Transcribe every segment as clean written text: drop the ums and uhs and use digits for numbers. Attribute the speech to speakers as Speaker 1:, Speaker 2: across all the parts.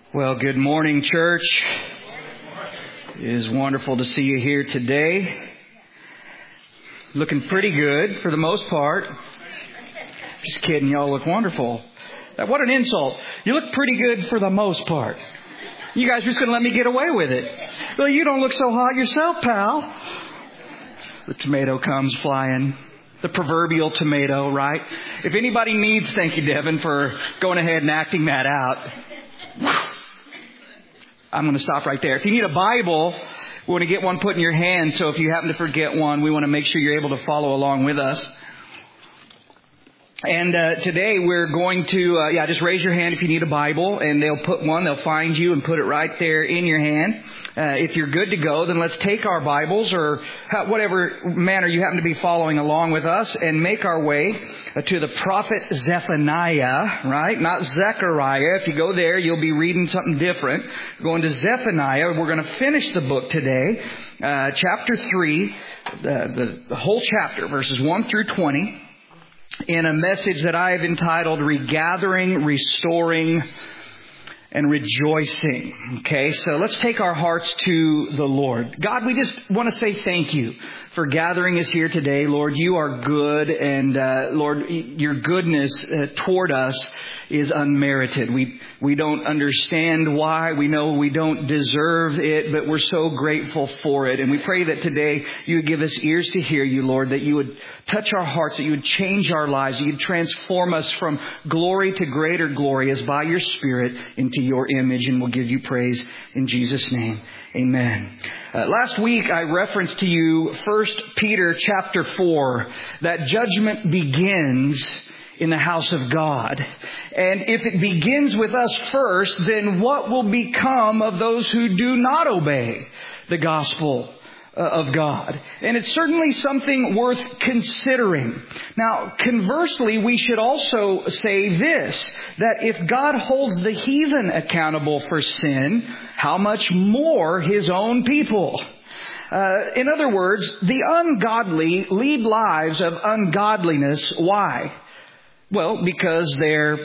Speaker 1: Well, good morning, church. It is wonderful to see you here today. Looking pretty good for the most part. Just kidding, y'all look wonderful. What an insult. You look pretty good for the most part. You guys are just going to let me get away with it. Well, you don't look so hot yourself, pal. The tomato comes flying. The proverbial tomato, right? If anybody needs, thank you, Devin, for going ahead and acting that out. I'm going to stop right there. If you need a Bible, we want to get one put in your hand. So if you happen to forget one, we want to make sure you're able to follow along with us. And today we're going to, just raise your hand if you need a Bible, and they'll find you and put it right there in your hand. If you're good to go, then let's take our Bibles or whatever manner you happen to be following along with us and make our way to the prophet Zephaniah, right? Not Zechariah. If you go there, you'll be reading something different. We're going to Zephaniah. We're going to finish the book today. Chapter 3, the whole chapter, verses 1 through 20. In a message that I have entitled Regathering, Restoring, and Rejoicing. Okay, so let's take our hearts to the Lord. God, we just want to say thank you for gathering us here today. Lord, you are good, and Lord, your goodness toward us is unmerited. We don't understand why. We know we don't deserve it, but we're so grateful for it. And we pray that today you would give us ears to hear you, Lord, that you would touch our hearts, that you would change our lives, that you'd transform us from glory to greater glory as by your Spirit into your image. And we'll give you praise in Jesus' name. Amen. Last week I referenced to you 1 Peter chapter 4, that judgment begins in the house of God. And if it begins with us first, then what will become of those who do not obey the gospel of God? And it's certainly something worth considering. Now, conversely, we should also say this, that if God holds the heathen accountable for sin, how much more His own people? In other words, the ungodly lead lives of ungodliness. Why? Well, because they're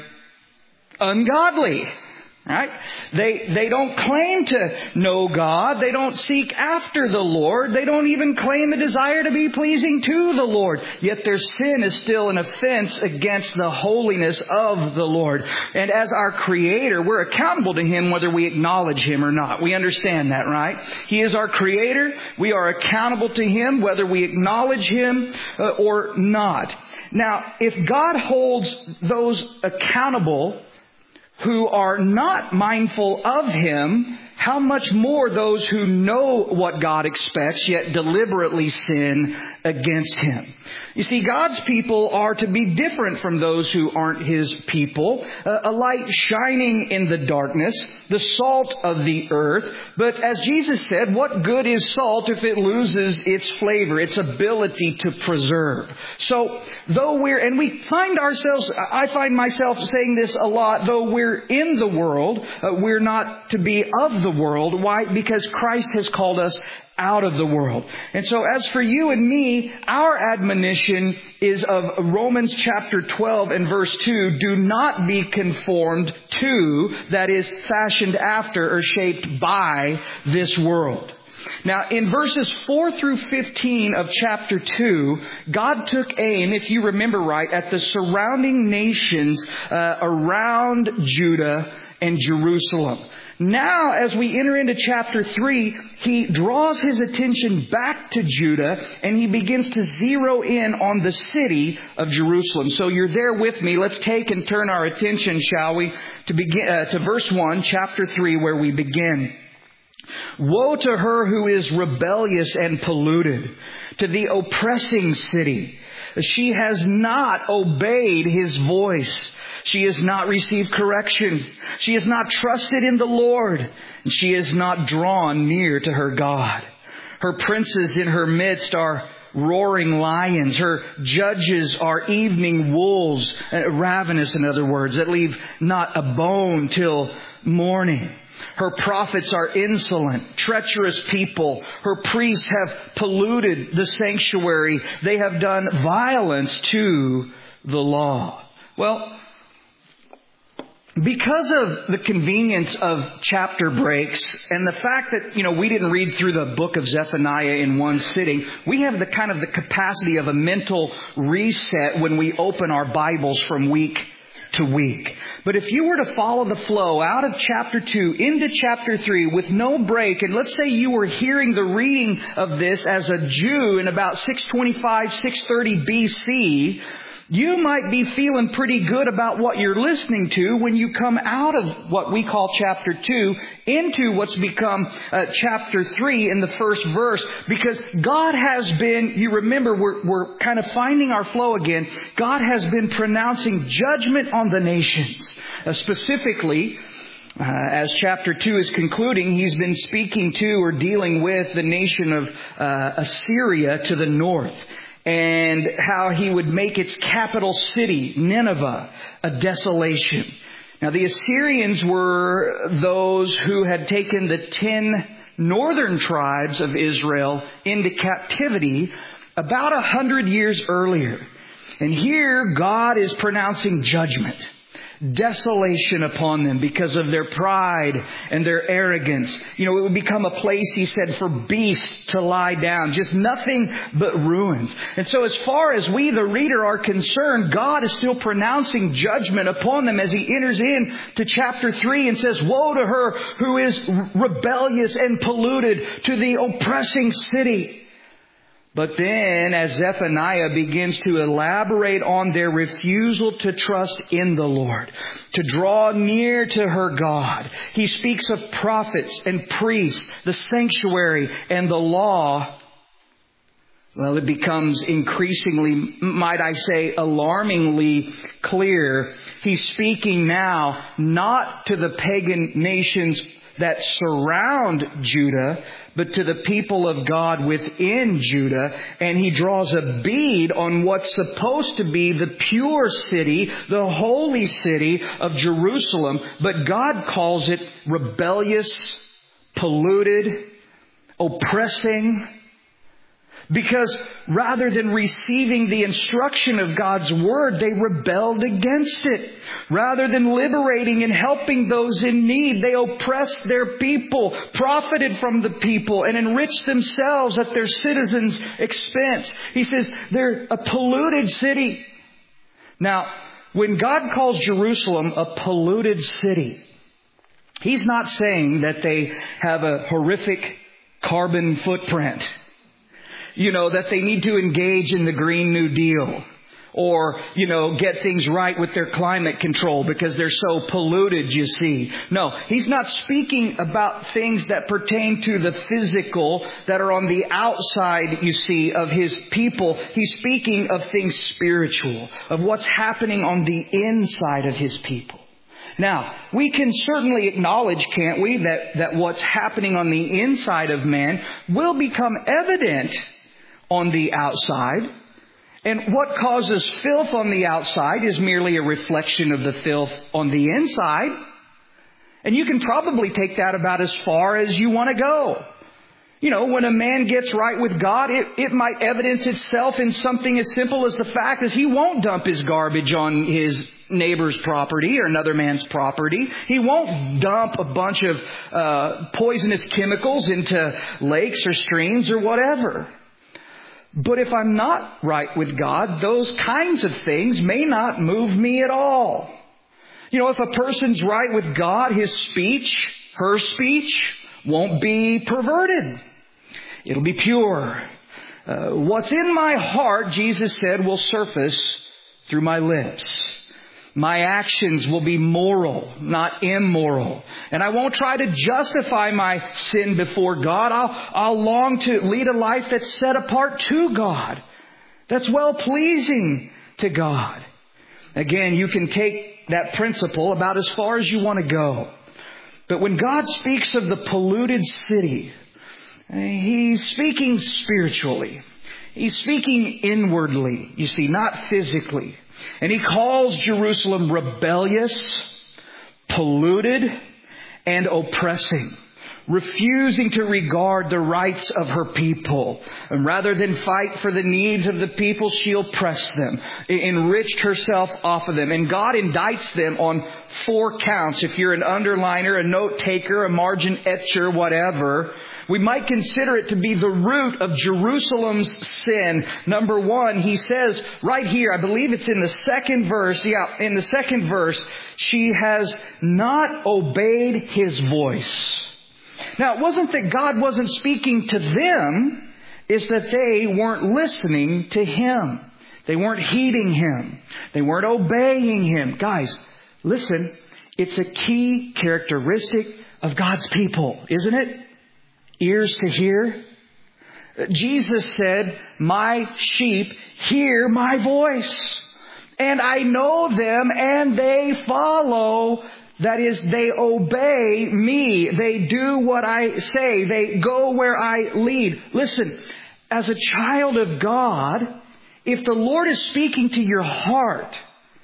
Speaker 1: ungodly. Right? They don't claim to know God. They don't seek after the Lord. They don't even claim a desire to be pleasing to the Lord. Yet their sin is still an offense against the holiness of the Lord. And as our Creator, we're accountable to Him whether we acknowledge Him or not. We understand that, right? He is our Creator. We are accountable to Him whether we acknowledge Him or not. Now, if God holds those accountable who are not mindful of Him, how much more those who know what God expects yet deliberately sin against Him? You see, God's people are to be different from those who aren't His people. A light shining in the darkness, the salt of the earth. But as Jesus said, what good is salt if it loses its flavor, its ability to preserve? So, we find ourselves, I find myself saying this a lot, though we're in the world, we're not to be of the world. Why? Because Christ has called us out of the world. And so as for you and me, our admonition is of Romans chapter 12 and verse 2. Do not be conformed to, that is, fashioned after or shaped by this world. Now, in verses 4 through 15 of chapter 2, God took aim, if you remember right, at the surrounding nations around Judah and Jerusalem. Now, as we enter into chapter 3, He draws His attention back to Judah and He begins to zero in on the city of Jerusalem. So you're there with me. Let's take and turn our attention, shall we, to verse 1, chapter 3, where we begin. Woe to her who is rebellious and polluted, to the oppressing city. She has not obeyed His voice. She has not received correction. She has not trusted in the Lord. And she has not drawn near to her God. Her princes in her midst are roaring lions. Her judges are evening wolves, ravenous in other words, that leave not a bone till morning. Her prophets are insolent, treacherous people. Her priests have polluted the sanctuary. They have done violence to the law. Well, Because of the convenience of chapter breaks and the fact that, we didn't read through the book of Zephaniah in one sitting, we have the capacity of a mental reset when we open our Bibles from week to week. But if you were to follow the flow out of chapter 2 into chapter 3 with no break, and let's say you were hearing the reading of this as a Jew in about 625, 630 BC, you might be feeling pretty good about what you're listening to when you come out of what we call chapter 2 into what's become chapter 3 in the first verse. Because God has been, you remember, we're kind of finding our flow again. God has been pronouncing judgment on the nations. Specifically, as chapter 2 is concluding, He's been speaking to or dealing with the nation of Assyria to the north, and how He would make its capital city, Nineveh, a desolation. Now, the Assyrians were those who had taken the 10 northern tribes of Israel into captivity about 100 years earlier. And here God is pronouncing judgment, desolation upon them because of their pride and their arrogance. It would become a place, He said, for beasts to lie down. Just nothing but ruins. And so as far as we, the reader, are concerned, God is still pronouncing judgment upon them as He enters in to chapter 3 and says, "Woe to her who is rebellious and polluted, to the oppressing city." But then, as Zephaniah begins to elaborate on their refusal to trust in the Lord, to draw near to her God, he speaks of prophets and priests, the sanctuary and the law. Well, it becomes increasingly, might I say, alarmingly clear. He's speaking now not to the pagan nations that surround Judah, but to the people of God within Judah. And he draws a bead on what's supposed to be the pure city, the holy city of Jerusalem. But God calls it rebellious, polluted, oppressing. Because rather than receiving the instruction of God's Word, they rebelled against it. Rather than liberating and helping those in need, they oppressed their people, profited from the people, and enriched themselves at their citizens' expense. He says they're a polluted city. Now, when God calls Jerusalem a polluted city, He's not saying that they have a horrific carbon footprint. That they need to engage in the Green New Deal or, get things right with their climate control because they're so polluted, you see. No, He's not speaking about things that pertain to the physical that are on the outside, you see, of His people. He's speaking of things spiritual, of what's happening on the inside of His people. Now, we can certainly acknowledge, can't we, that what's happening on the inside of man will become evident on the outside. And what causes filth on the outside is merely a reflection of the filth on the inside. And you can probably take that about as far as you want to go. When a man gets right with God, it might evidence itself in something as simple as the fact that he won't dump his garbage on his neighbor's property or another man's property. He won't dump a bunch of poisonous chemicals into lakes or streams or whatever. But if I'm not right with God, those kinds of things may not move me at all. If a person's right with God, his speech, her speech, won't be perverted. It'll be pure. What's in my heart, Jesus said, will surface through my lips. My actions will be moral, not immoral. And I won't try to justify my sin before God. I'll long to lead a life that's set apart to God, that's well-pleasing to God. Again, you can take that principle about as far as you want to go. But when God speaks of the polluted city, He's speaking spiritually. He's speaking inwardly, you see, not physically. And He calls Jerusalem rebellious, polluted, and oppressing. refusing to regard the rights of her people. And rather than fight for the needs of the people, she oppressed them, enriched herself off of them. And God indicts them on 4 counts. If you're an underliner, a note taker, a margin etcher, whatever, we might consider it to be the root of Jerusalem's sin. Number 1, he says right here, I believe it's in the 2nd verse. Yeah, in the 2nd verse, she has not obeyed His voice. Now, it wasn't that God wasn't speaking to them. It's that they weren't listening to Him. They weren't heeding Him. They weren't obeying Him. Guys, listen. It's a key characteristic of God's people, isn't it? Ears to hear. Jesus said, "My sheep hear my voice. And I know them and they follow." That is, they obey me. They do what I say. They go where I lead. Listen, as a child of God, if the Lord is speaking to your heart,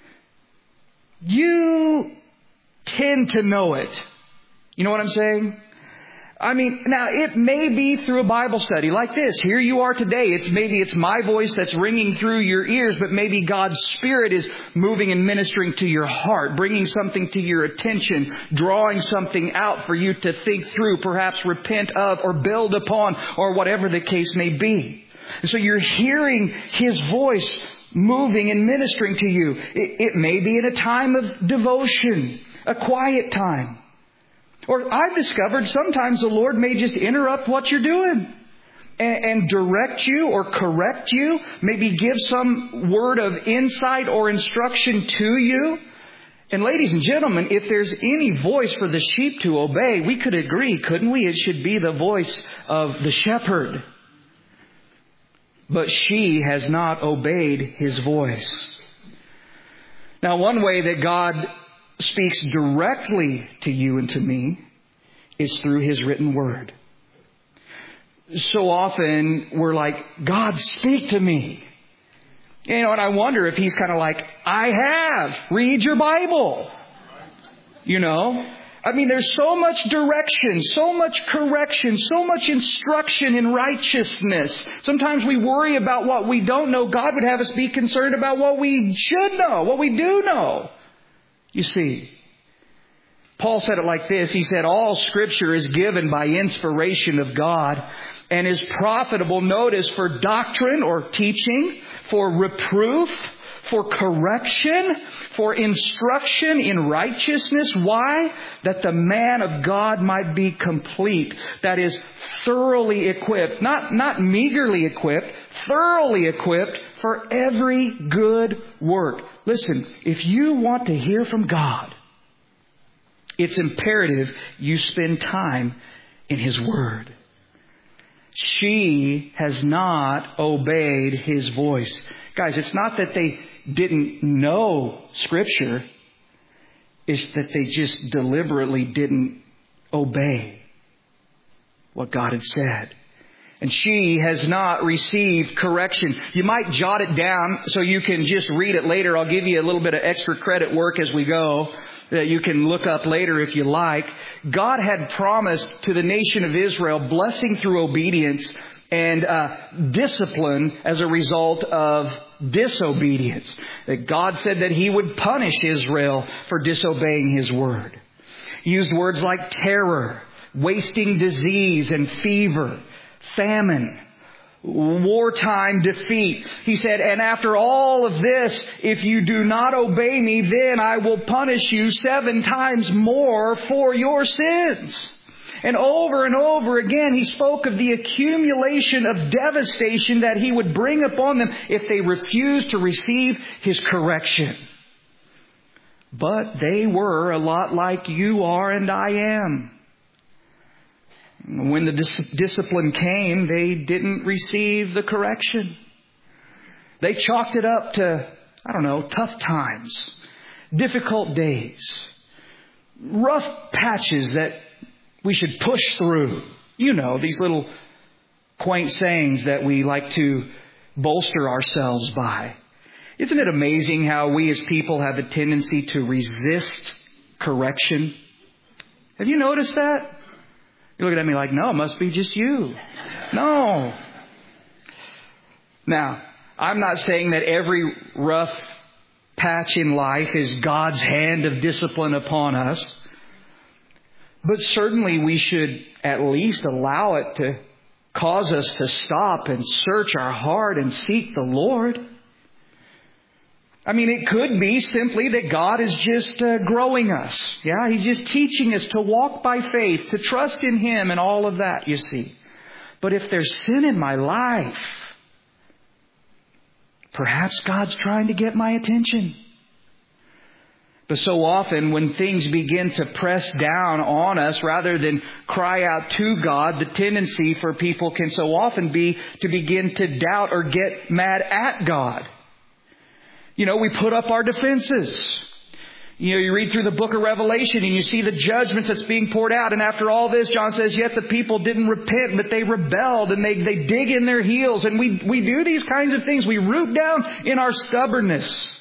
Speaker 1: you tend to know it. You know what I'm saying? I mean, now it may be through a Bible study like this. Here you are today. It's my voice that's ringing through your ears, but maybe God's Spirit is moving and ministering to your heart, bringing something to your attention, drawing something out for you to think through, perhaps repent of or build upon, or whatever the case may be. And so you're hearing His voice moving and ministering to you. It may be in a time of devotion, a quiet time. Or I've discovered sometimes the Lord may just interrupt what you're doing and direct you or correct you, maybe give some word of insight or instruction to you. And ladies and gentlemen, if there's any voice for the sheep to obey, we could agree, couldn't we? It should be the voice of the shepherd. But she has not obeyed His voice. Now, one way that God speaks directly to you and to me is through His written word. So often we're like, "God, speak to me." You know, and I wonder if He's kind of like, "I have. Read your Bible." You know? I mean, there's so much direction, so much correction, so much instruction in righteousness. Sometimes we worry about what we don't know. God would have us be concerned about what we should know, what we do know. You see, Paul said it like this. He said, "All Scripture is given by inspiration of God and is profitable," notice, "for doctrine," or teaching, "for reproof, for correction, for instruction in righteousness." Why? "That the man of God might be complete." That is, thoroughly equipped, not meagerly equipped, thoroughly equipped for every good work. Listen, if you want to hear from God, it's imperative you spend time in His Word. She has not obeyed His voice. Guys, it's not that they didn't know Scripture. It's that they just deliberately didn't obey what God had said. And she has not received correction. You might jot it down so you can just read it later. I'll give you a little bit of extra credit work as we go that you can look up later if you like. God had promised to the nation of Israel blessing through obedience and discipline as a result of disobedience. That God said that He would punish Israel for disobeying His word. He used words like terror, wasting disease and fever, famine, wartime defeat. He said, "And after all of this, if you do not obey me, then I will punish you 7 times more for your sins." And over again, He spoke of the accumulation of devastation that He would bring upon them if they refused to receive His correction. But they were a lot like you are and I am. When the discipline came, they didn't receive the correction. They chalked it up to, tough times, difficult days, rough patches that we should push through. You know, these little quaint sayings that we like to bolster ourselves by. Isn't it amazing how we as people have a tendency to resist correction? Have you noticed that? You're looking at me like, no, it must be just you. No. Now, I'm not saying that every rough patch in life is God's hand of discipline upon us. But certainly we should at least allow it to cause us to stop and search our heart and seek the Lord. I mean, it could be simply that God is just growing us. Yeah, He's just teaching us to walk by faith, to trust in Him and all of that, you see. But if there's sin in my life, perhaps God's trying to get my attention. But so often when things begin to press down on us rather than cry out to God, the tendency for people can so often be to begin to doubt or get mad at God. You know, we put up our defenses. You know, you read through the book of Revelation and you see the judgments that's being poured out. And after all this, John says, yet the people didn't repent, but they rebelled and they dig in their heels. And we do these kinds of things. We root down in our stubbornness.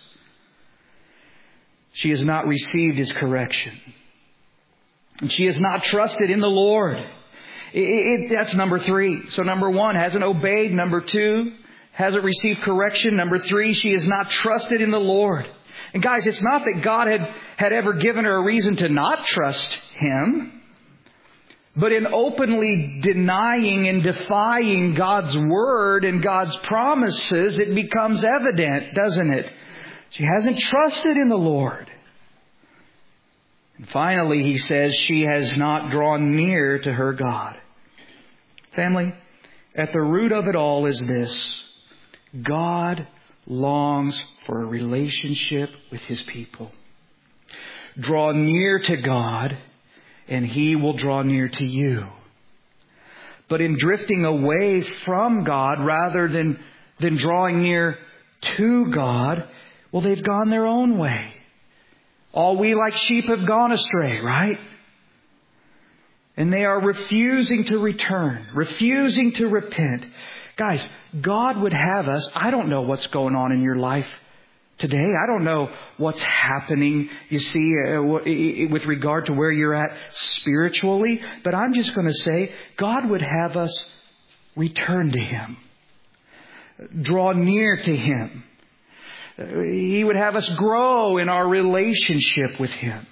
Speaker 1: She has not received His correction. And she has not trusted in the Lord. That's number 3. So number 1, hasn't obeyed. Number 2, hasn't received correction. Number 3, she has not trusted in the Lord. And guys, it's not that God had ever given her a reason to not trust Him. But in openly denying and defying God's Word and God's promises, it becomes evident, doesn't it? She hasn't trusted in the Lord. And finally, he says she has not drawn near to her God. Family, at the root of it all is this. God longs for a relationship with His people. Draw near to God, and He will draw near to you. But in drifting away from God rather than drawing near to God, well, they've gone their own way. All we like sheep have gone astray, right? And they are refusing to return, refusing to repent. Guys, God would have us. I don't know what's going on in your life today. I don't know what's happening, you see, with regard to where you're at spiritually. But I'm just going to say, God would have us return to Him. Draw near to Him. He would have us grow in our relationship with Him.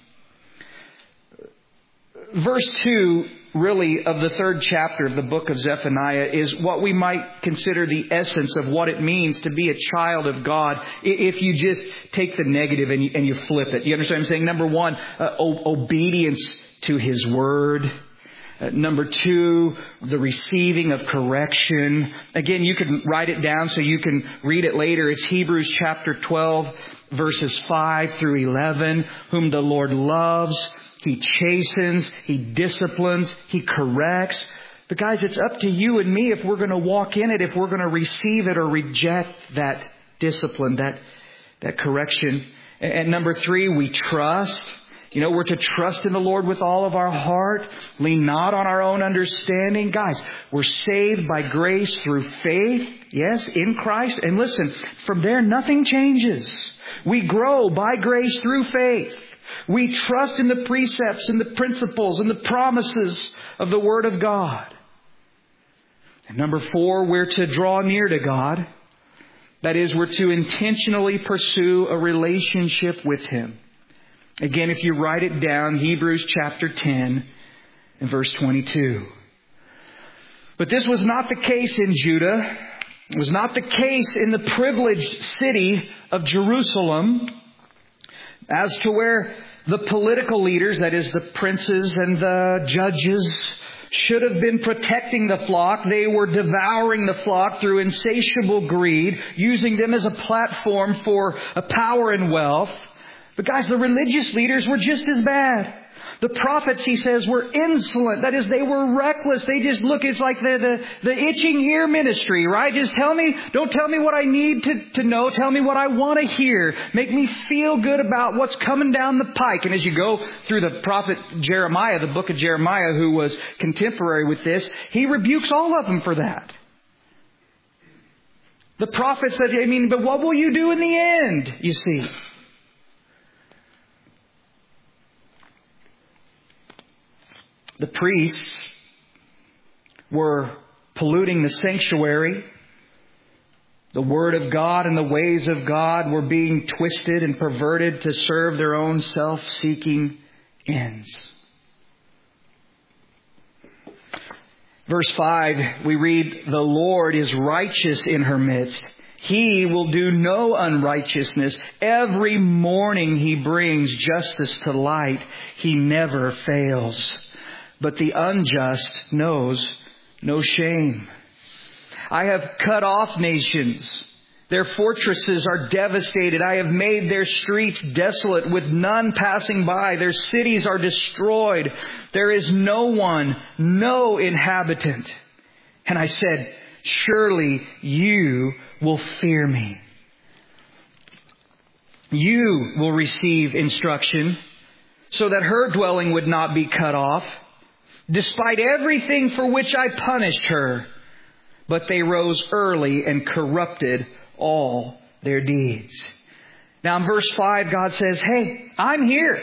Speaker 1: Verse 2, really, of the 3rd chapter of the book of Zephaniah is what we might consider the essence of what it means to be a child of God. If you just take the negative and you flip it. You understand what I'm saying? Number 1, obedience to His Word. Number 2, the receiving of correction. Again, you can write it down so you can read it later. It's Hebrews chapter 12, verses 5 through 11. Whom the Lord loves, He chastens, He disciplines, He corrects. But guys, it's up to you and me if we're going to walk in it, if we're going to receive it or reject that discipline, that correction. And number 3, we trust. You know, we're to trust in the Lord with all of our heart. Lean not on our own understanding. Guys, we're saved by grace through faith. Yes, in Christ. And listen, from there, nothing changes. We grow by grace through faith. We trust in the precepts and the principles and the promises of the Word of God. And number 4, we're to draw near to God. That is, we're to intentionally pursue a relationship with Him. Again, if you write it down, Hebrews chapter 10 and verse 22. But this was not the case in Judah. It was not the case in the privileged city of Jerusalem, as to where the political leaders, that is the princes and the judges, should have been protecting the flock. They were devouring the flock through insatiable greed, using them as a platform for power and wealth. But guys, the religious leaders were just as bad. The prophets, he says, were insolent. That is, they were reckless. They just look, it's like the itching ear ministry, right? Just don't tell me what I need to know. Tell me what I want to hear. Make me feel good about what's coming down the pike. And as you go through the prophet Jeremiah, the book of Jeremiah, who was contemporary with this, he rebukes all of them for that. The prophet said, but what will you do in the end, you see? The priests were polluting the sanctuary. The Word of God and the ways of God were being twisted and perverted to serve their own self-seeking ends. Verse 5, we read, "The Lord is righteous in her midst. He will do no unrighteousness. Every morning He brings justice to light. He never fails. But the unjust knows no shame. I have cut off nations. Their fortresses are devastated. I have made their streets desolate with none passing by. Their cities are destroyed. There is no one, no inhabitant. And I said, surely you will fear me. You will receive instruction so that her dwelling would not be cut off, despite everything for which I punished her. But they rose early and corrupted all their deeds." Now in verse 5, God says, hey, I'm here.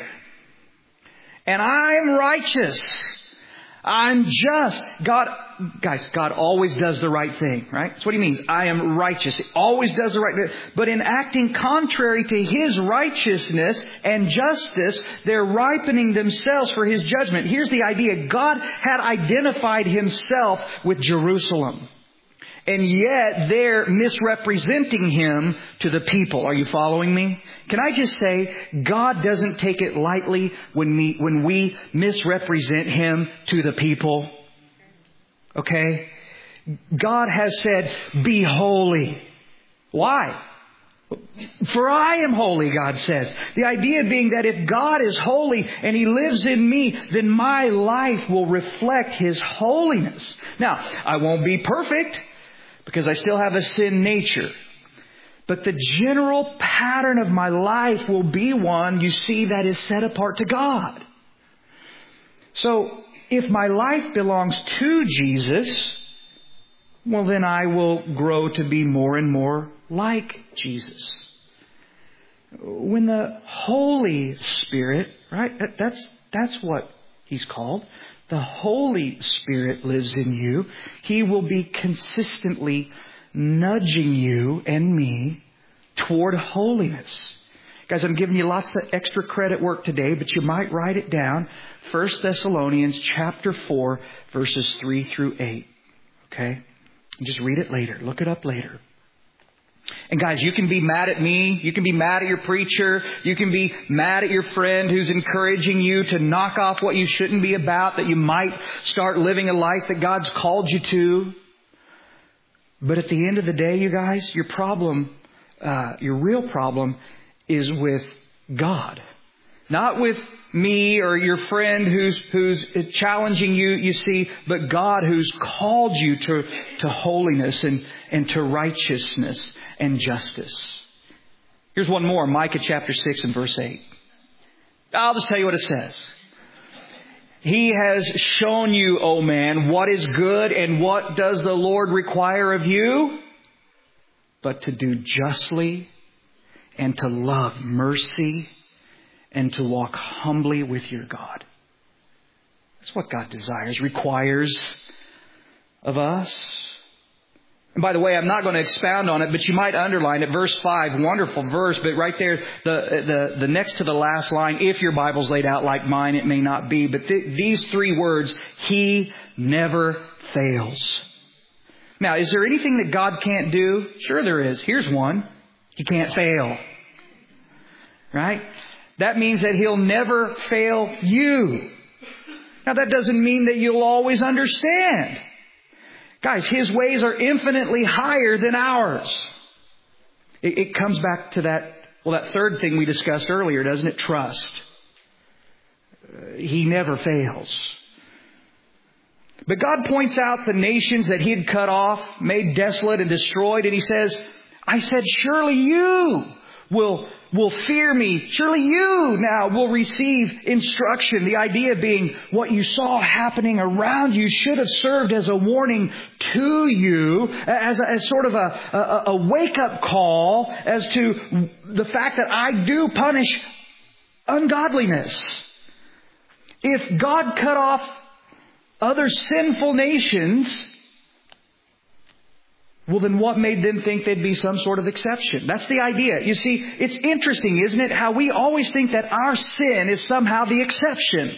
Speaker 1: And I'm righteous. I'm just. God always does the right thing, right? That's what He means. I am righteous. He always does the right thing. But in acting contrary to His righteousness and justice, they're ripening themselves for His judgment. Here's the idea. God had identified Himself with Jerusalem. And yet they're misrepresenting Him to the people. Are you following me? Can I just say, God doesn't take it lightly when we misrepresent Him to the people. Okay? God has said, be holy. Why? For I am holy, God says. The idea being that if God is holy and He lives in me, then my life will reflect His holiness. Now, I won't be perfect, because I still have a sin nature. But the general pattern of my life will be one, you see, that is set apart to God. So, if my life belongs to Jesus, well, then I will grow to be more and more like Jesus. When the Holy Spirit, right, that's what He's called. The Holy Spirit lives in you. He will be consistently nudging you and me toward holiness. Guys, I'm giving you lots of extra credit work today, but you might write it down. 1 Thessalonians chapter 4, verses 3 through 8. Okay? Just read it later. Look it up later. And guys, you can be mad at me. You can be mad at your preacher. You can be mad at your friend who's encouraging you to knock off what you shouldn't be about, that you might start living a life that God's called you to. But at the end of the day, you guys, your real problem is with God. Not with me or your friend who's challenging you, you see, but God who's called you to holiness and to righteousness and justice. Here's one more, Micah chapter 6 and verse 8. I'll just tell you what it says. He has shown you, O man, what is good, and what does the Lord require of you? But to do justly and to love mercy and to walk humbly with your God. That's what God desires, requires of us. And by the way, I'm not going to expound on it, but you might underline it. Verse 5, wonderful verse, but right there, the next to the last line, if your Bible's laid out like mine, it may not be. But these three words, He never fails. Now, is there anything that God can't do? Sure there is. Here's one. He can't fail. Right? That means that He'll never fail you. Now, that doesn't mean that you'll always understand. Guys, His ways are infinitely higher than ours. It comes back to that third thing we discussed earlier, doesn't it? Trust. He never fails. But God points out the nations that He had cut off, made desolate and destroyed, and He says, I said, surely you will fear me. Surely you now will receive instruction. The idea being what you saw happening around you should have served as a warning to you, as sort of a wake-up call as to the fact that I do punish ungodliness. If God cut off other sinful nations, well, then what made them think they'd be some sort of exception? That's the idea. You see, it's interesting, isn't it, how we always think that our sin is somehow the exception.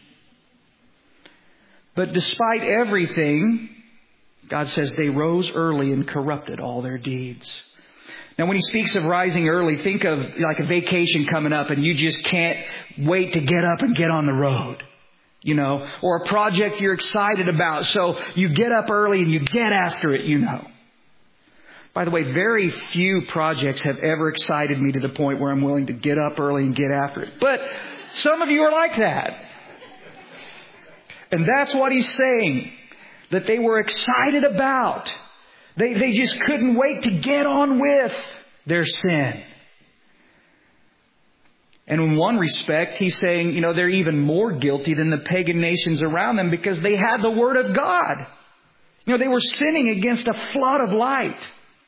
Speaker 1: But despite everything, God says they rose early and corrupted all their deeds. Now, when He speaks of rising early, think of like a vacation coming up and you just can't wait to get up and get on the road. You know, or a project you're excited about. So you get up early and you get after it, you know. By the way, very few projects have ever excited me to the point where I'm willing to get up early and get after it. But some of you are like that. And that's what He's saying. That they were excited about. They just couldn't wait to get on with their sin. And in one respect, He's saying, you know, they're even more guilty than the pagan nations around them because they had the Word of God. You know, they were sinning against a flood of light.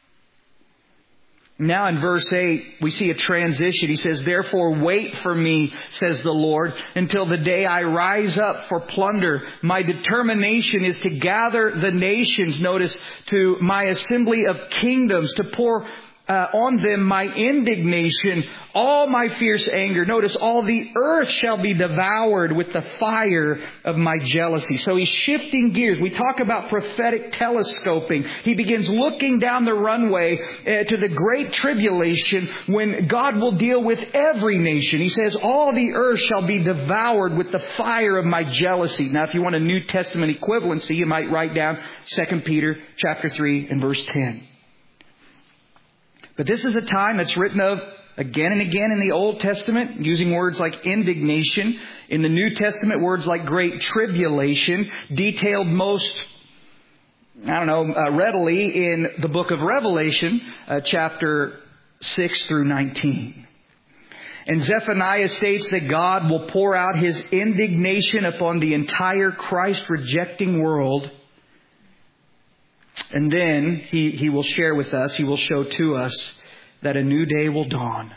Speaker 1: Now in verse 8, we see a transition. He says, therefore wait for me, says the Lord, until the day I rise up for plunder. My determination is to gather the nations, notice, to my assembly of kingdoms, to pour on them my indignation, all my fierce anger. Notice, all the earth shall be devoured with the fire of my jealousy. So He's shifting gears. We talk about prophetic telescoping. He begins looking down the runway to the great tribulation when God will deal with every nation. He says, all the earth shall be devoured with the fire of my jealousy. Now, if you want a New Testament equivalency, you might write down 2 Peter chapter 3 and verse 10. But this is a time that's written of again and again in the Old Testament, using words like indignation. In the New Testament, words like great tribulation, detailed most, readily in the book of Revelation, chapter 6 through 19. And Zephaniah states that God will pour out His indignation upon the entire Christ-rejecting world. And then he will share with us, He will show to us that a new day will dawn.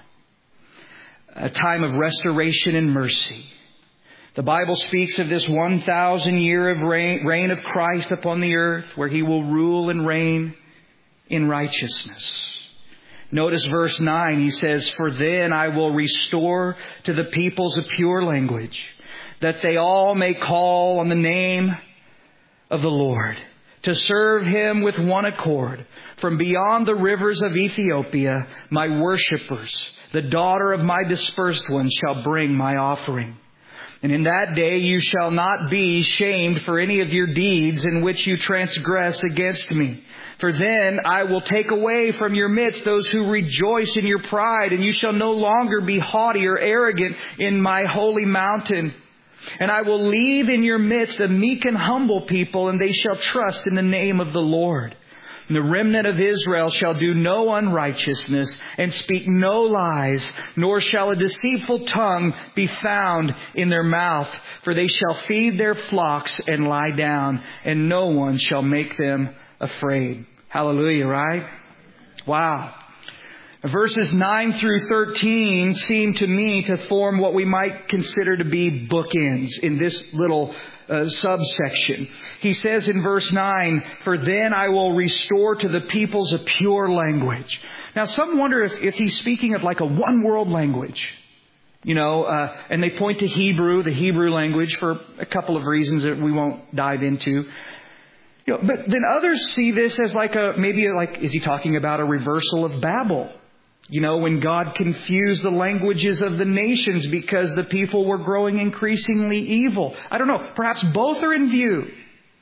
Speaker 1: A time of restoration and mercy. The Bible speaks of this 1,000-year of reign of Christ upon the earth, where He will rule and reign in righteousness. Notice verse 9, He says, for then I will restore to the peoples a pure language, that they all may call on the name of the Lord, to serve Him with one accord. From beyond the rivers of Ethiopia, my worshippers, the daughter of my dispersed ones, shall bring my offering. And in that day you shall not be shamed for any of your deeds in which you transgress against me. For then I will take away from your midst those who rejoice in your pride, and you shall no longer be haughty or arrogant in my holy mountain. And I will leave in your midst a meek and humble people, and they shall trust in the name of the Lord. And the remnant of Israel shall do no unrighteousness and speak no lies, nor shall a deceitful tongue be found in their mouth. For they shall feed their flocks and lie down, and no one shall make them afraid. Hallelujah, right? Wow. Verses 9 through 13 seem to me to form what we might consider to be bookends in this little subsection. He says in verse 9, for then I will restore to the peoples a pure language. Now, some wonder if he's speaking of like a one world language. You know, and they point to Hebrew, the Hebrew language, for a couple of reasons that we won't dive into. You know, but then others see this as is he talking about a reversal of Babel? You know, when God confused the languages of the nations because the people were growing increasingly evil. I don't know. Perhaps both are in view.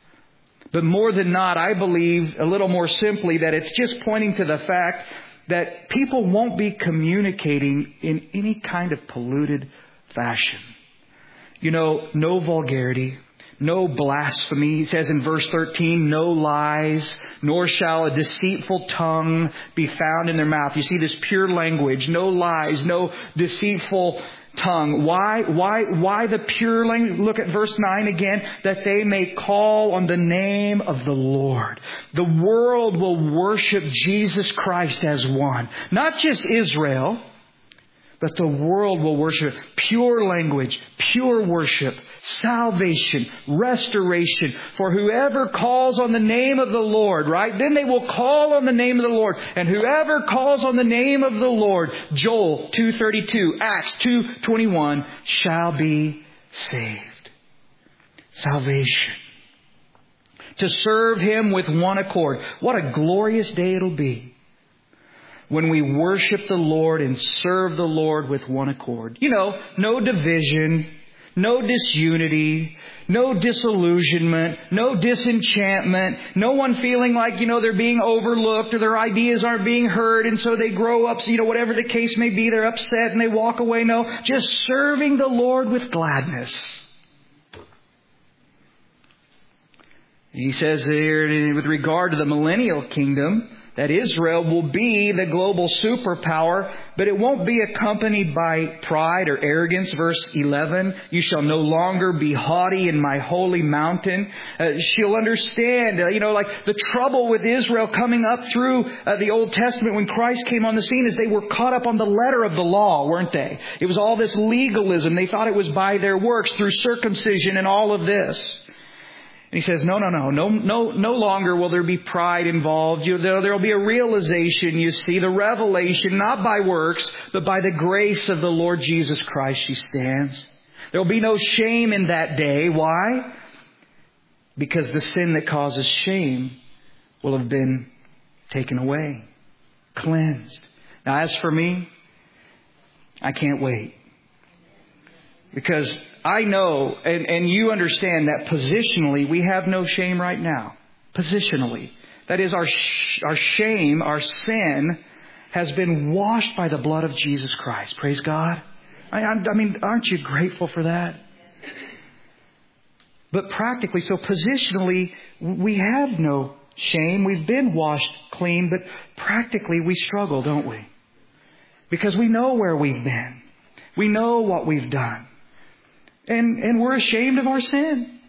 Speaker 1: But more than not, I believe a little more simply that it's just pointing to the fact that people won't be communicating in any kind of polluted fashion. You know, no vulgarity. No blasphemy. He says in verse 13, no lies, nor shall a deceitful tongue be found in their mouth. You see this pure language, no lies, no deceitful tongue. Why the pure language? Look at verse 9 again, that they may call on the name of the Lord. The world will worship Jesus Christ as one. Not just Israel, but the world will worship it. Pure language, pure worship, salvation, restoration for whoever calls on the name of the Lord, right? Then they will call on the name of the Lord. And whoever calls on the name of the Lord, Joel 2:32, Acts 2:21, shall be saved. Salvation. To serve Him with one accord. What a glorious day it'll be when we worship the Lord and serve the Lord with one accord. You know, no division, no disunity, no disillusionment, no disenchantment, no one feeling like, they're being overlooked or their ideas aren't being heard, and so they grow up, whatever the case may be, they're upset and they walk away. No, just serving the Lord with gladness. He says here, with regard to the millennial kingdom, that Israel will be the global superpower, but it won't be accompanied by pride or arrogance. Verse 11, you shall no longer be haughty in my holy mountain. She'll understand, like the trouble with Israel coming up through the Old Testament when Christ came on the scene is they were caught up on the letter of the law, weren't they? It was all this legalism. They thought it was by their works through circumcision and all of this. And He says, no longer will there be pride involved. There will be a realization, the revelation, not by works, but by the grace of the Lord Jesus Christ she stands. There will be no shame in that day. Why? Because the sin that causes shame will have been taken away, cleansed. Now, as for me, I can't wait. Because I know, and you understand that positionally, we have no shame right now. Positionally. That is, our shame, our sin, has been washed by the blood of Jesus Christ. Praise God. I mean, aren't you grateful for that? But practically, so positionally, we have no shame. We've been washed clean, but practically we struggle, don't we? Because we know where we've been. We know what we've done. And we're ashamed of our sin.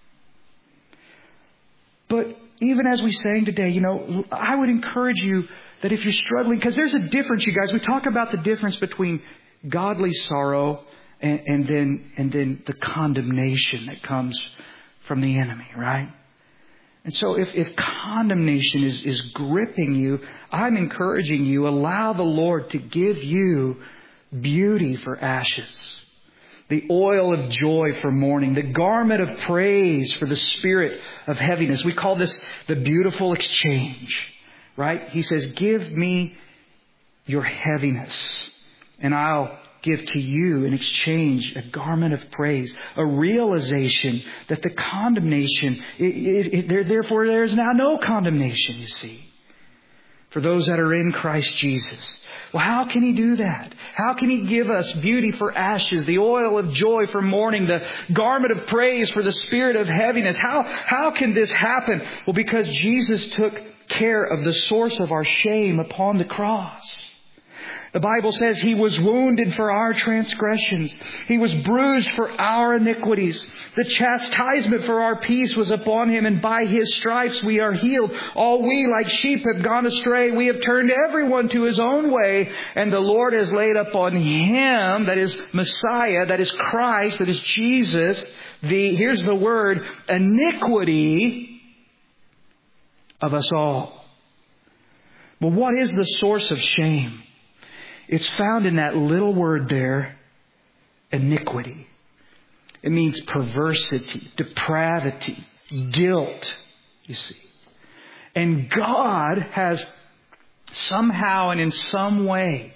Speaker 1: But even as we sang today, I would encourage you that if you're struggling, because there's a difference, you guys. We talk about the difference between godly sorrow and then the condemnation that comes from the enemy, right? And so if condemnation is gripping you, I'm encouraging you, allow the Lord to give you beauty for ashes. The oil of joy for mourning. The garment of praise for the spirit of heaviness. We call this the beautiful exchange. Right? He says, give me your heaviness, and I'll give to you in exchange a garment of praise. A realization that the condemnation, therefore there is now no condemnation, you see, for those that are in Christ Jesus. Well, how can He do that? How can He give us beauty for ashes, the oil of joy for mourning, the garment of praise for the spirit of heaviness? How can this happen? Well, because Jesus took care of the source of our shame upon the cross. The Bible says He was wounded for our transgressions. He was bruised for our iniquities. The chastisement for our peace was upon Him, and by His stripes we are healed. All we like sheep have gone astray. We have turned everyone to his own way, and the Lord has laid upon Him, that is Messiah, that is Christ, that is Jesus, here's the word, iniquity of us all. Well, what is the source of shame? It's found in that little word there, iniquity. It means perversity, depravity, guilt, you see. And God has somehow and in some way,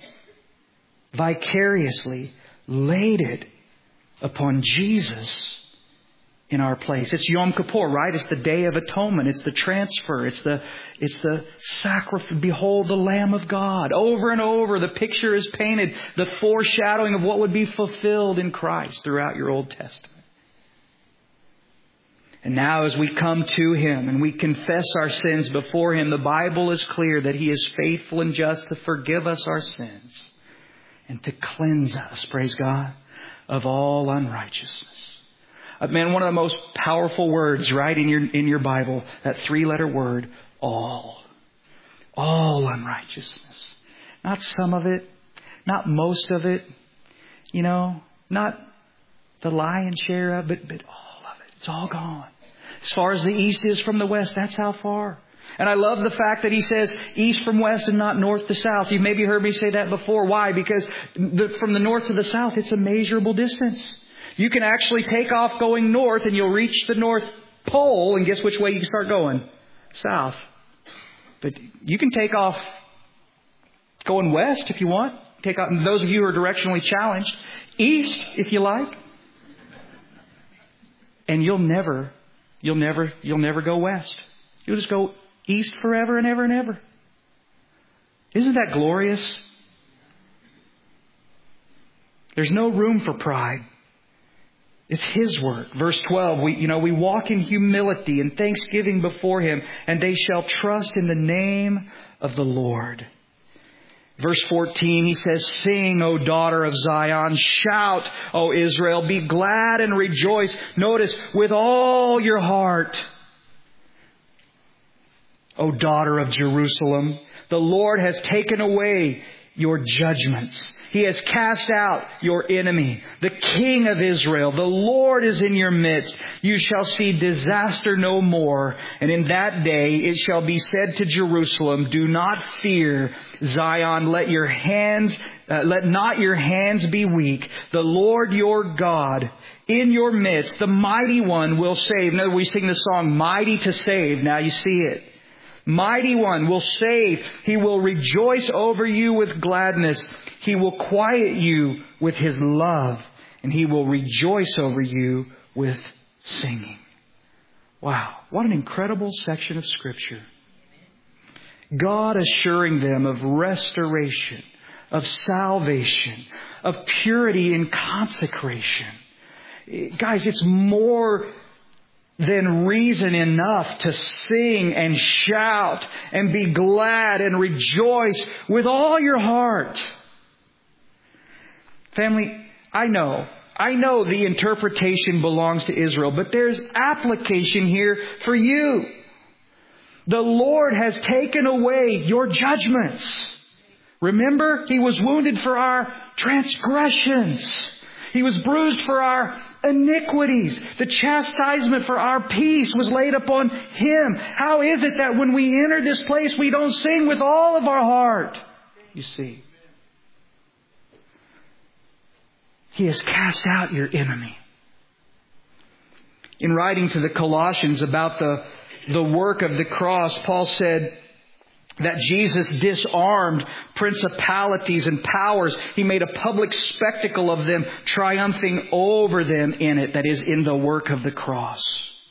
Speaker 1: vicariously, laid it upon Jesus in our place. It's Yom Kippur, right? It's the Day of Atonement. It's the transfer. It's the sacrifice. Behold the Lamb of God. Over and over, the picture is painted, the foreshadowing of what would be fulfilled in Christ throughout your Old Testament. And now as we come to Him and we confess our sins before Him, the Bible is clear that He is faithful and just to forgive us our sins and to cleanse us, praise God, of all unrighteousness. Man, one of the most powerful words, right, in your Bible, that 3-letter word, all. All unrighteousness. Not some of it, Not most of it, not the lion's share of it, but all of it. It's all gone. As far as the east is from the west, that's how far. And I love the fact that He says east from west and not north to south. You've maybe heard me say that before. Why? Because from the north to the south, it's a measurable distance. You can actually take off going north and you'll reach the North Pole, and guess which way you can start going? South. But you can take off going west if you want. Take off, those of you who are directionally challenged, east if you like. And you'll never go west. You'll just go east forever and ever and ever. Isn't that glorious? There's no room for pride. It's His work. Verse 12, we walk in humility and thanksgiving before Him, and they shall trust in the name of the Lord. Verse 14, He says, sing, O daughter of Zion. Shout, O Israel. Be glad and rejoice. Notice, with all your heart. O daughter of Jerusalem, the Lord has taken away your judgments. He has cast out your enemy, the King of Israel. The Lord is in your midst. You shall see disaster no more. And in that day it shall be said to Jerusalem, do not fear, Zion. Let not your hands be weak. The Lord your God in your midst, the mighty one, will save. Now we sing the song, Mighty to Save. Now you see it. Mighty One will save. He will rejoice over you with gladness. He will quiet you with His love. And He will rejoice over you with singing. Wow. What an incredible section of Scripture. God assuring them of restoration, of salvation, of purity and consecration. Guys, it's more than reason enough to sing and shout and be glad and rejoice with all your heart. Family, I know the interpretation belongs to Israel, but there's application here for you. The Lord has taken away your judgments. Remember, He was wounded for our transgressions. He was bruised for our iniquities. The chastisement for our peace was laid upon Him. How is it that when we enter this place, we don't sing with all of our heart? You see, He has cast out your enemy. In writing to the Colossians about the work of the cross, Paul said that Jesus disarmed principalities and powers. He made a public spectacle of them, triumphing over them in it. That is, in the work of the cross.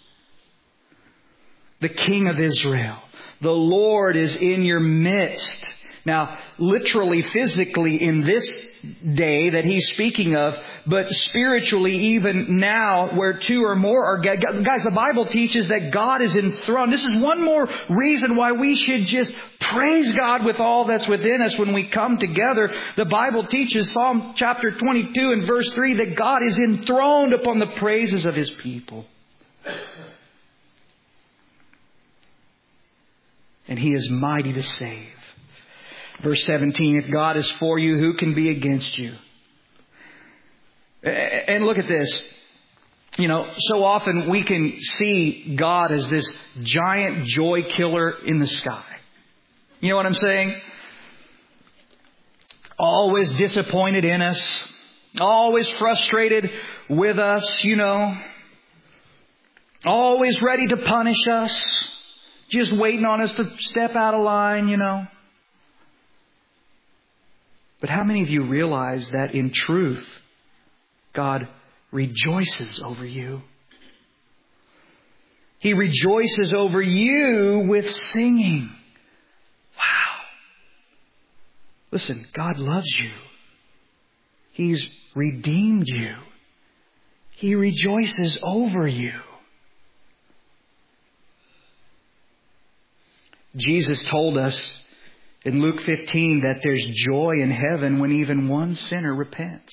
Speaker 1: The King of Israel, the Lord is in your midst. Now, literally, physically in this day that He's speaking of, but spiritually even now where two or more are gathered. Guys, the Bible teaches that God is enthroned. This is one more reason why we should just praise God with all that's within us when we come together. The Bible teaches, Psalm chapter 22 and verse 3, that God is enthroned upon the praises of His people. And He is mighty to save. Verse 17, if God is for you, who can be against you? And look at this. So often we can see God as this giant joy killer in the sky. You know what I'm saying? Always disappointed in us. Always frustrated with us, Always ready to punish us. Just waiting on us to step out of line, But how many of you realize that in truth, God rejoices over you? He rejoices over you with singing. Wow. Listen, God loves you. He's redeemed you. He rejoices over you. Jesus told us in Luke 15 that there's joy in heaven when even one sinner repents.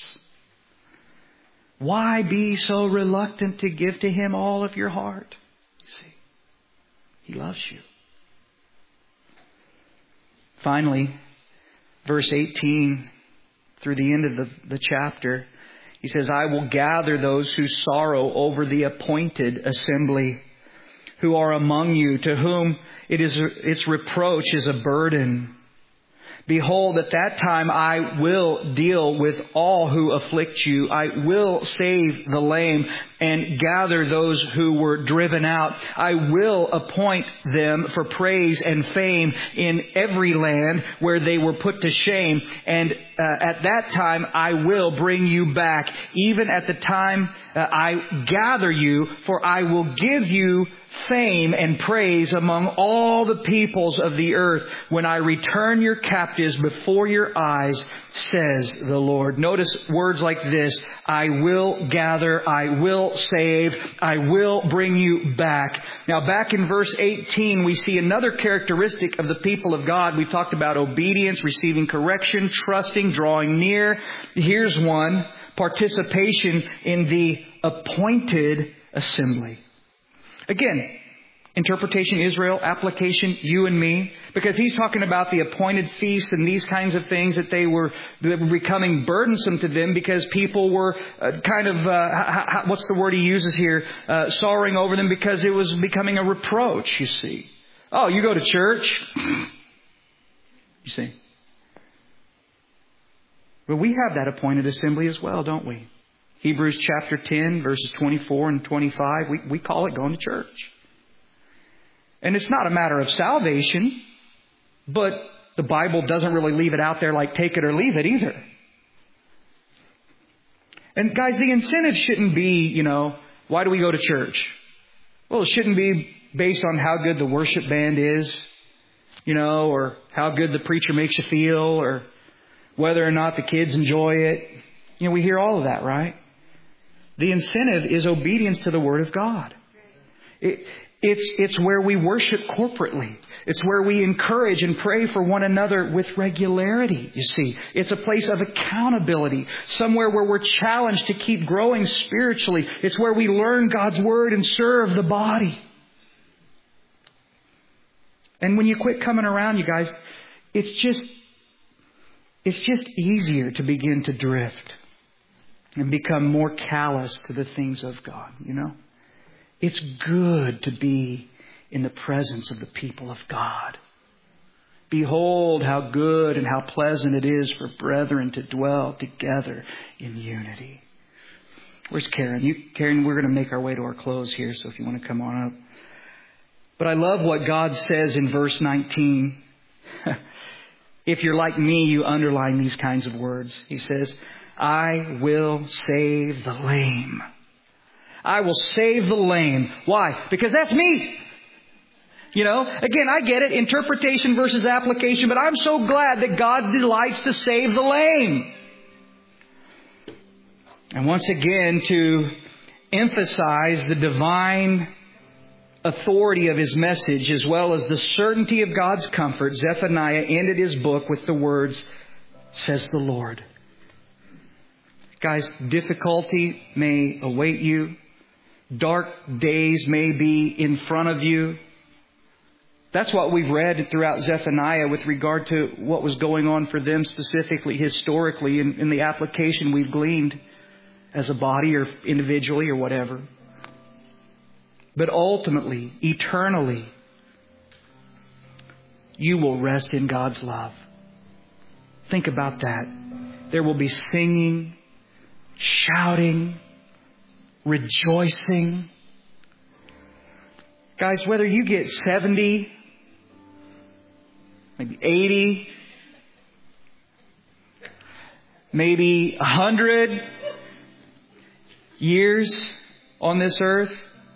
Speaker 1: Why be so reluctant to give to Him all of your heart? You see, He loves you. Finally, verse 18, through the end of the chapter. He says, I will gather those who sorrow over the appointed assembly, who are among you, to whom its reproach is a burden. Behold, at that time I will deal with all who afflict you. I will save the lame and gather those who were driven out. I will appoint them for praise and fame in every land where they were put to shame. And at that time I will bring you back, even at the time I gather you, for I will give you fame and praise among all the peoples of the earth when I return your captives before your eyes, says the Lord. Notice words like this: I will gather, I will save, I will bring you back. Now, back in verse 18, we see another characteristic of the people of God. We talked about obedience, receiving correction, trusting, drawing near. Here's one: participation in the appointed assembly. Again, interpretation Israel, application you and me, because he's talking about the appointed feasts and these kinds of things that were becoming burdensome to them because people were what's the word he uses here? Sorrowing over them because it was becoming a reproach, you see. Oh, you go to church? You see. But we have that appointed assembly as well, don't we? Hebrews chapter 10, verses 24 and 25, we call it going to church. And it's not a matter of salvation, but the Bible doesn't really leave it out there like take it or leave it either. And guys, the incentive shouldn't be, why do we go to church? Well, it shouldn't be based on how good the worship band is, or how good the preacher makes you feel, or whether or not the kids enjoy it. We hear all of that, right? The incentive is obedience to the Word of God. It's where we worship corporately. It's where we encourage and pray for one another with regularity, you see. It's a place of accountability, somewhere where we're challenged to keep growing spiritually. It's where we learn God's Word and serve the body. And when you quit coming around, you guys, it's just easier to begin to drift and become more callous to the things of God, It's good to be in the presence of the people of God. Behold how good and how pleasant it is for brethren to dwell together in unity. Where's Karen? Karen, we're going to make our way to our close here, so if you want to come on up. But I love what God says in verse 19. If you're like me, you underline these kinds of words. He says, I will save the lame. I will save the lame. Why? Because that's me. Again, I get it. Interpretation versus application. But I'm so glad that God delights to save the lame. And once again, to emphasize the divine authority of His message as well as the certainty of God's comfort, Zephaniah ended his book with the words, says the Lord. Guys, difficulty may await you. Dark days may be in front of you. That's what we've read throughout Zephaniah with regard to what was going on for them specifically, historically, in the application we've gleaned as a body or individually or whatever. But ultimately, eternally, you will rest in God's love. Think about that. There will be singing, shouting, rejoicing. Guys, whether you get 70, maybe 80, maybe 100 years on this earth,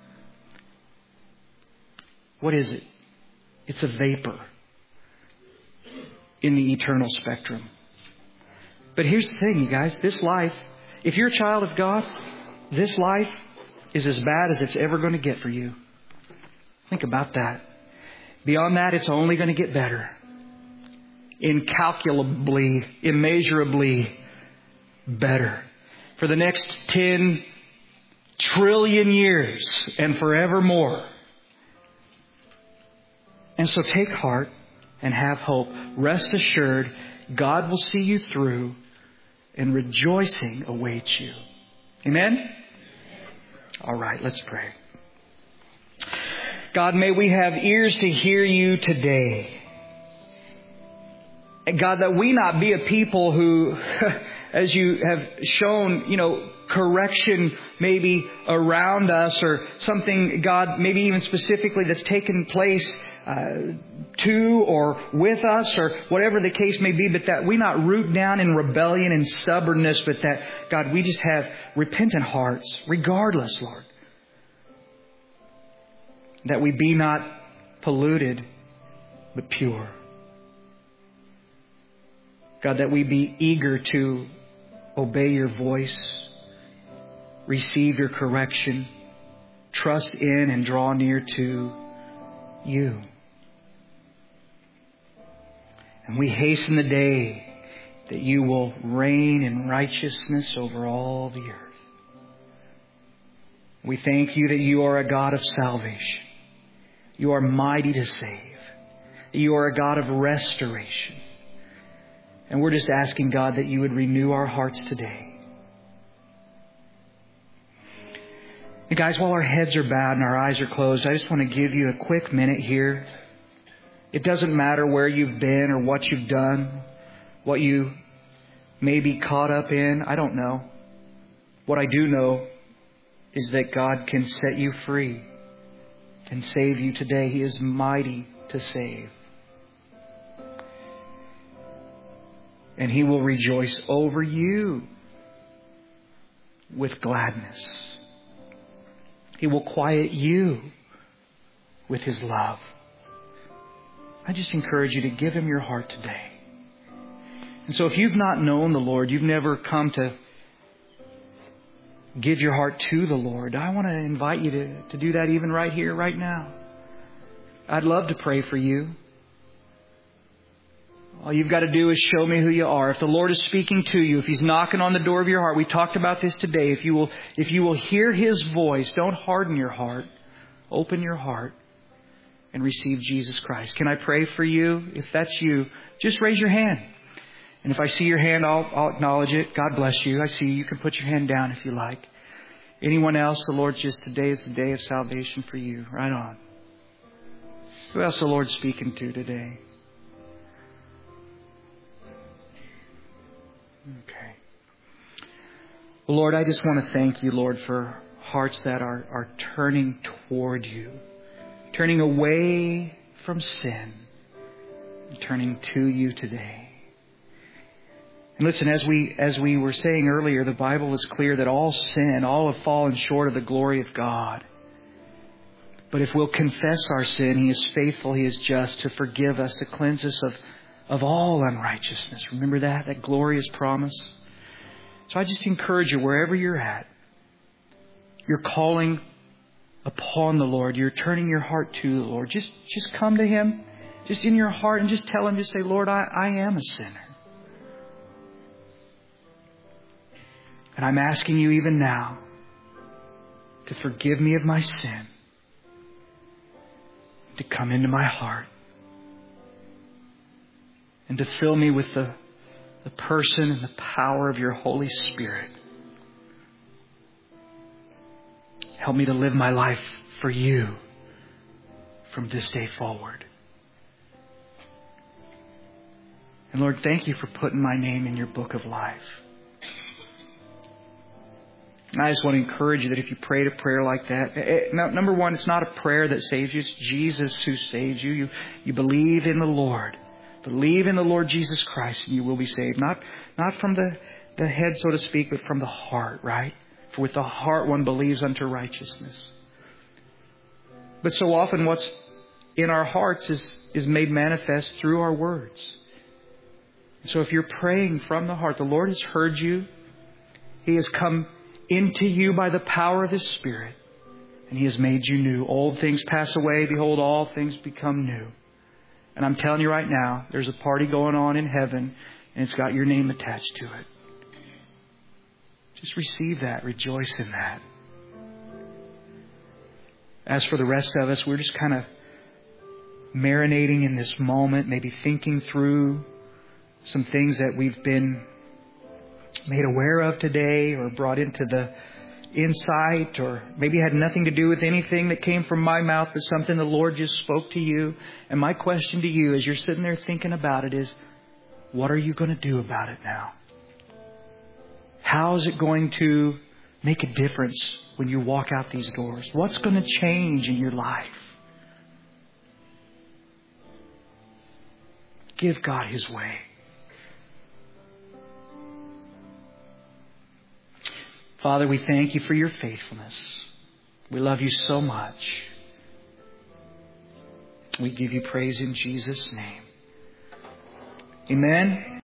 Speaker 1: what is it? It's a vapor in the eternal spectrum. But here's the thing, you guys. This life, if you're a child of God, this life is as bad as it's ever going to get for you. Think about that. Beyond that, it's only going to get better. Incalculably, immeasurably better. For the next 10 trillion years and forevermore. And so take heart and have hope. Rest assured, God will see you through and rejoicing awaits you. Amen? All right, let's pray. God, may we have ears to hear you today. And God, that we not be a people who, as you have shown, correction maybe around us or something, God, maybe even specifically that's taken place to or with us or whatever the case may be, but that we not root down in rebellion and stubbornness, but that, God, we just have repentant hearts regardless, Lord. That we be not polluted, but pure. God, that we be eager to obey your voice, receive your correction, trust in and draw near to you. And we hasten the day that you will reign in righteousness over all the earth. We thank you that you are a God of salvation. You are mighty to save. You are a God of restoration. And we're just asking, God, that you would renew our hearts today. And guys, while our heads are bowed and our eyes are closed, I just want to give you a quick minute here. It doesn't matter where you've been or what you've done, what you may be caught up in. I don't know. What I do know is that God can set you free and save you today. He is mighty to save. And He will rejoice over you with gladness. He will quiet you with His love. I just encourage you to give Him your heart today. And so if you've not known the Lord, you've never come to give your heart to the Lord, I want to invite you to do that even right here, right now. I'd love to pray for you. All you've got to do is show me who you are. If the Lord is speaking to you, if He's knocking on the door of your heart, we talked about this today. If you will hear His voice, don't harden your heart. Open your heart and receive Jesus Christ. Can I pray for you? If that's you, just raise your hand. And if I see your hand, I'll acknowledge it. God bless you. I see you. You can put your hand down if you like. Anyone else, the Lord, just today is the day of salvation for you. Right on. Who else the Lord's speaking to today? Okay. Well, Lord, I just want to thank you, Lord, for hearts that are turning toward you, turning away from sin, and turning to you today. And listen, as we were saying earlier, the Bible is clear that all sin, all have fallen short of the glory of God. But if we'll confess our sin, He is faithful, He is just to forgive us, to cleanse us of all unrighteousness. Remember that glorious promise? So I just encourage you, wherever you're at, you're calling upon the Lord. You're turning your heart to the Lord. Just come to Him, just in your heart, and just tell Him, just say, Lord, I am a sinner. And I'm asking you even now to forgive me of my sin, to come into my heart, and to fill me with the person and the power of your Holy Spirit. Help me to live my life for you from this day forward. And Lord, thank you for putting my name in your book of life. And I just want to encourage you that if you prayed a prayer like that, number one, it's not a prayer that saves you. It's Jesus who saves you. You believe in the Lord. Believe in the Lord Jesus Christ and you will be saved. Not from the head, so to speak, but from the heart, right? For with the heart one believes unto righteousness. But so often what's in our hearts is made manifest through our words. So if you're praying from the heart, the Lord has heard you. He has come into you by the power of His Spirit. And He has made you new. Old things pass away. Behold, all things become new. And I'm telling you right now, there's a party going on in heaven and it's got your name attached to it. Just receive that. Rejoice in that. As for the rest of us, we're just kind of marinating in this moment, maybe thinking through some things that we've been made aware of today or brought into the insight, or maybe had nothing to do with anything that came from my mouth, but something the Lord just spoke to you. And my question to you as you're sitting there thinking about it is, what are you going to do about it now? How is it going to make a difference when you walk out these doors? What's going to change in your life? Give God His way. Father, we thank You for Your faithfulness. We love You so much. We give You praise in Jesus' name. Amen.